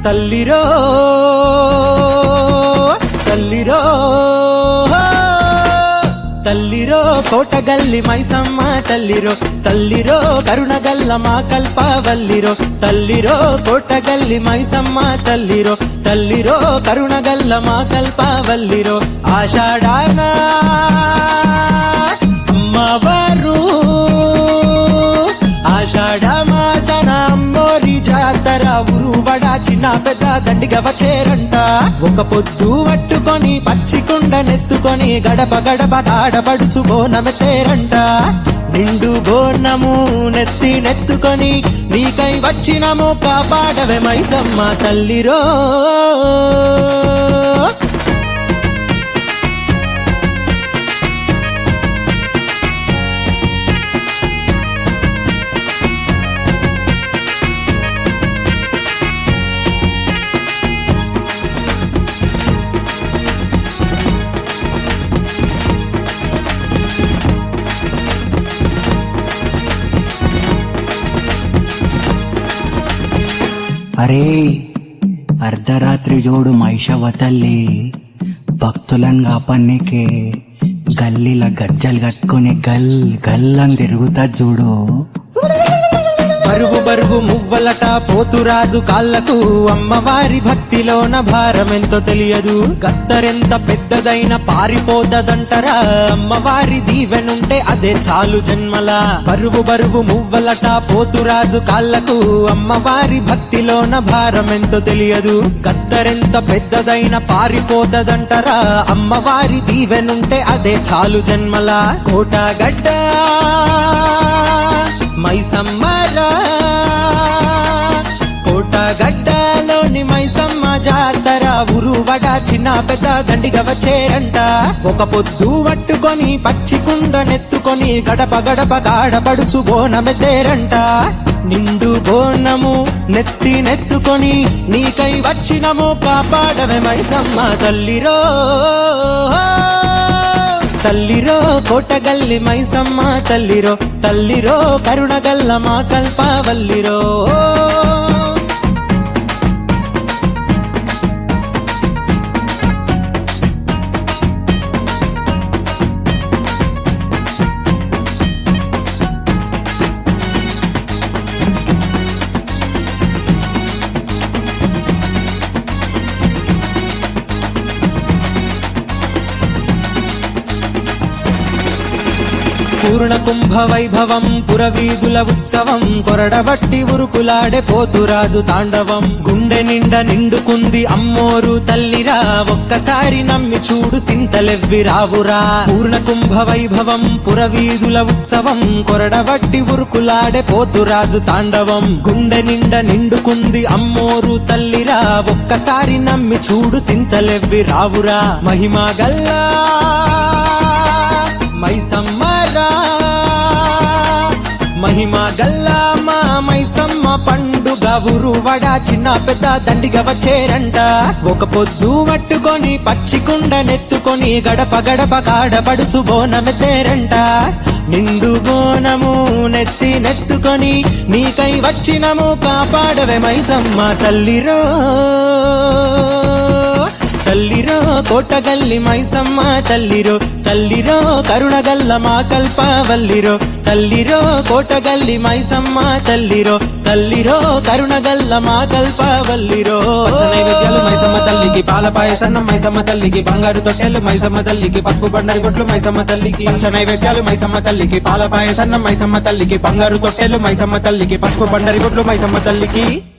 తల్లిరో తల్లిరో తల్లిరో కోటగల్లి మైసమ్మ తల్లిరో తల్లిరో కరుణగల్ల మా కల్పవల్లిరో తల్లిరో కోటగల్లి మైసమ్మ తల్లిరో తల్లిరో కరుణగల్ల మా కల్పవల్లిరో ఆషాఢాన అమ్మవారు ఆషాఢ మాసన అమ్మోరి జాతర ఉరువడ చిన్న పెద్ద దండిగా వచ్చేరంట ఒక పొద్దు పట్టుకొని పచ్చికుండ నెత్తుకొని గడప గడప ఆడపడుచు బోనమెత్తేరంట నిండు బోనము నెత్తుకొని నీకై వచ్చినము కాపాడవే మైసమ్మ తల్లిరో అరే అర్ధరాత్రి జోడు మైషవ తల్లి భక్తులను కాపానికే గల్లీల గజ్జలు కట్టుకుని గల్ గల్ అని తిరుగుతా చూడు బరువు బరువు మువ్వలట పోతురాజు కాళ్లకు అమ్మవారి భక్తిలోన భారమెంతో తెలియదు గత్తరెంత పెద్దదైన పారిపోతదంటరా అమ్మవారి దీవెనుంటే అదే చాలు జన్మలా బరువు బరువు మువ్వలట పోతురాజు కాళ్లకు అమ్మవారి భక్తిలోన భారమెంతో తెలియదు గత్తరెంత పెద్దదైన పారిపోతదంటరా అమ్మవారి దీవెనుంటే అదే చాలు జన్మలా కోటగడ్డ మైసమ్మరా కోటగడ్డలోని మైసమ్మ జాతర ఉరువడ చిన్న పెద్ద దండిగా వచ్చేరంట ఒక పొద్దు పట్టుకొని పచ్చికుండ నెత్తుకొని గడప గడప గాడపడుచు బోనమెత్తేరంట నిండు బోనము నెత్తుకొని నీకై వచ్చినము కాపాడవే మైసమ్మ తల్లిరో తల్లిరో కోటగల్లి మైసమ్మ తల్లిరో తల్లిరో కరుణగల్ల మా కల్పవల్లిరో పూర్ణ కుంభ వైభవం పురవీధుల ఉత్సవం కొరడబట్టి ఉరుకులాడే పోతురాజు తాండవం గుండె నిండా నిండుకుంది అమ్మోరు తల్లిరా ఒక్కసారి నమ్మి చూడు సింతలెవ్వి రావురా పూర్ణ కుంభ వైభవం పురవీధుల ఉత్సవం కొరడబట్టి ఉరుకులాడే పోతురాజు తాండవం గుండె నిండా నిండుకుంది అమ్మోరు తల్లిరా ఒక్కసారి నమ్మి చూడు సింతలెవ్వి రావురా మహిమా గల్లా మైసమ్మరా మహిమ గల్లా మా మైసమ్మ పండుగ ఉరువడ చిన్న పెద్ద దండిగా వచ్చేరంట ఒక పొద్దు పట్టుకొని పచ్చికుండ నెత్తుకొని గడప గడప కాడపడుచు బోనమెత్తేరంట నిండు బోనము నెత్తుకొని నీకై వచ్చినము కాపాడవే మైసమ్మ తల్లిరో తల్లిరో కోటగల్లి మైసమ్మ తల్లిరో తల్లిరో కరుణగల్ల మా కల్పవల్లిరో తల్లిరో కోటగల్లి మైసమ్మ తల్లిరో తల్లిరో కరుణగల్ల మా కల్పవల్లిరో నైవేద్యాలు మైసమ్మ తల్లికి పాల పాయసన్నం మైసమ్మ తల్లికి బంగారు తొట్టెలు మైసమ్మ తల్లికి పసుపు బండరి గుట్లు మైసమ్మ తల్లికి నైవేద్యాలు మైసమ్మ తల్లికి పాల పాయసన్నం మైసమ్మ తల్లికి బంగారు తొట్టెలు మైసమ్మ తల్లికి పసుపు బండరి గుట్లు మైసమ్మ తల్లికి